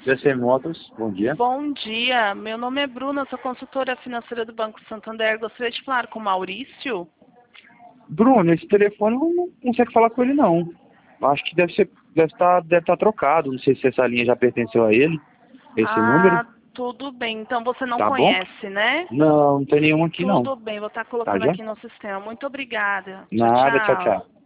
DC Motos, bom dia. Bom dia, meu nome é Bruna, sou consultora financeira do Banco Santander. Gostaria de falar com o Maurício. Bruno, esse telefone eu não consigo falar com ele não. Acho que deve estar trocado. Não sei se essa linha já pertenceu a ele, esse número. Tudo bem. Então você não Tá bom? conhece, né? Não tem nenhum aqui não. Tudo bem, vou estar Tá colocando já? aqui no sistema. Muito obrigada. Tchau, Nada, tchau, tchau. tchau.